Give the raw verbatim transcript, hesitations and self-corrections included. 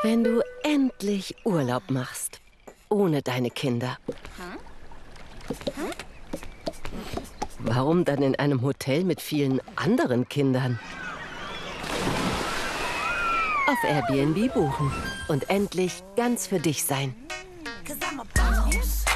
Wenn du endlich Urlaub machst, ohne deine Kinder. Warum dann in einem Hotel mit vielen anderen Kindern? Auf Airbnb buchen und endlich ganz für dich sein. 'Cause I'm a boss.